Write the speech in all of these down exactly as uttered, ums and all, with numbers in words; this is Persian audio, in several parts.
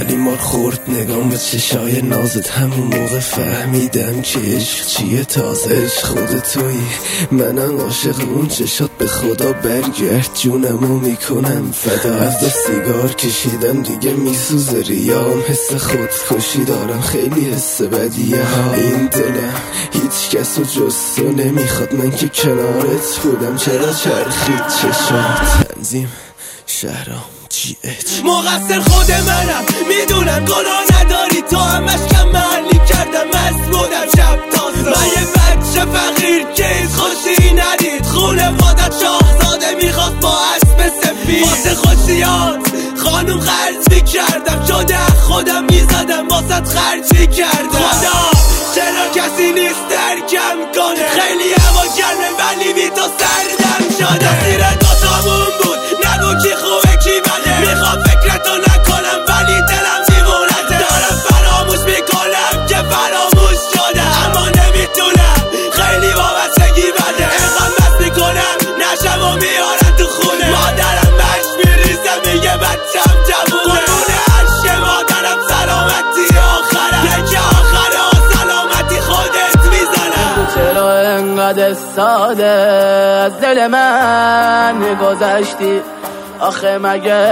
اولین مار خورد نگام به چشای نازت، همون موقع فهمیدم که عشق چیه تازه. عشق خود تویی، منم عاشق اون چشات، به خدا برگرد جونمو میکنم فدا. از دو سیگار کشیدم دیگه میسوزه ریام، حس خودکشی دارم خیلی حس بدیه ها. این دلم هیچ کسو جز تو نمیخواد، من که کنارت بودم چرا چرخید چشات. تنظیم شهرام جی اچ مقصر خود منم، میدونم گناه نداری، تو همش کم محلی کردم، مست بودم شب تازه. من یه بچه فقیر که هیچ خوشی ندید، خونه وادت شاهزاده میخواست با اسب سفید. واسه خوشیات خانوم خرج میکردم، شده خودم میزدم واسه خرجی کردم. خدا چرا کسی نیست درکم کنه، خیلی هوا گرمه ولی بی تو سردم شده. زیر دوتامون بود نگو کی خوبه کی بده، میخوام فکرتو نکنم ولی دلم دیوونته. دارم فراموش میکنم که فراموش شده، اما نمیتونم خیلی وابستگی بده. اینقدر مست میکنم نشم و میارم تو خونه، مادرم مش میریزه میگه بچم جوونه. قربونه عشق مادرم سلامتی آخرم، یکی آخره سلامتی خودت میزنم. چرا انقدر ساده از دل من گذشتی، آخه مگه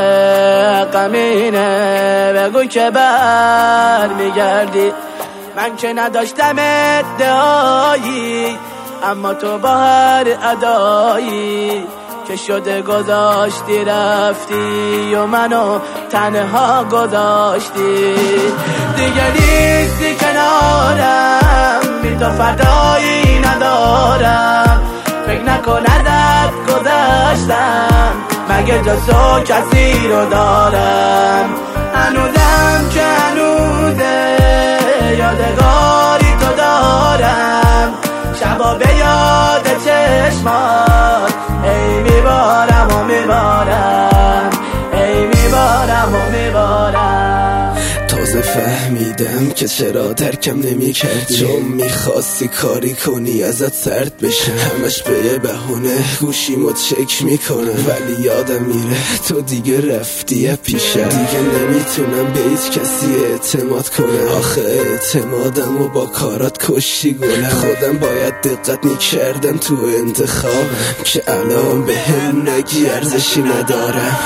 غمینه بگو که بر میگردی. من که نداشتم ادعایی، اما تو با هر ادایی که شده گذاشتی رفتی و منو تنها گذاشتی. دیگه نیستی کنارم، بی تو فدایی ندارم، فکر نکن ازت گذاشتم، مگه جز تو کسی رو دارم. هنوزم که هنوزه یادگاری تو دارم، شبا به یاد چشمات ای میبارم و میبارم، ای میبارم و میبارم. تازه فهمیدم که چرا ترکم نمی کردی، چون میخواستی کاری کنی ازت سرد بشه. همش به یه بهونه گوشیمو چک میکنه، ولی یادم میره تو دیگه رفتی پیشه. دیگه نمیتونم به هیچ کسی اعتماد کنم، آخه اعتمادم و با کارات کشتی گلم. خودم باید دقت میکردم تو انتخابم، که الان به هم نگی ارزشی ندارم.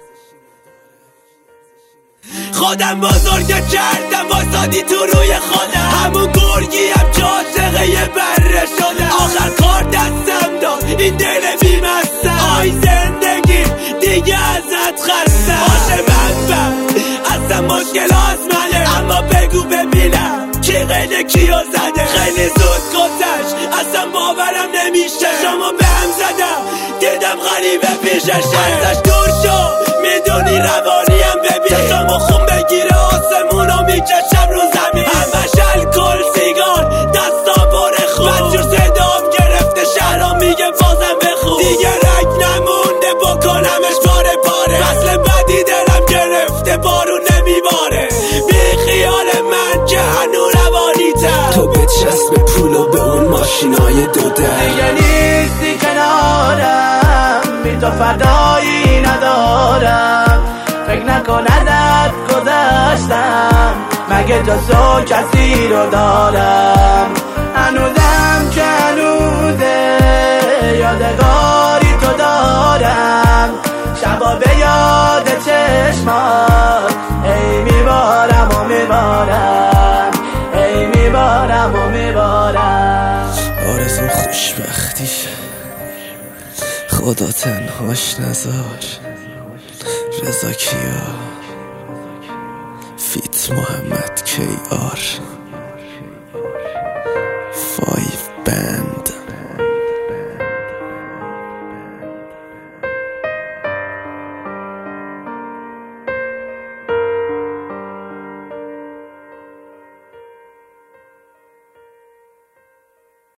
خودم بزرگت کردم واسادی تو روی خودم، همون گرگی هم که عاشقه یه بره شده. آخر کار دستم داد این دل بیمستم، آی زندگی دیگه ازت خستم. آشه من بد اصلا مشکل از منه، اما بگو ببینم کی غیله کیو زده. خیلی زود گذشت اصلا باورم نمیشه، شما به هم زدم دیدم غریبه پیششه. ازش دور شو میدونی روانیم، ببین چشمو خون بگیره آسمونو میکشم رو زمین. همش الکل سیگار دستا پر خون، بدجور صدام گرفته شهرام میگه بازم بخون. دیگه رگ نمونده بکنمش پاره پاره، فصل بعدی دلم گرفته بارون نمیباره. بی خیال من که هنو روانیتم، تو بچسب پول و به اون ماشینای دو در. دیگه نیستی کنارم، بی تو فدایی ندارم، فکر نکن ازت گذاشتم، مگه جز تو کسی رو دارم. هنوزم که هنوزه یادگاری تو دارم، شبا به یاد چشمات ای میبارم و میبارم، ای میبارم و میبارم. آرزو خوشبختیشه، خدا تنهاش نذار. رضا کیا فیت محمد کی آر.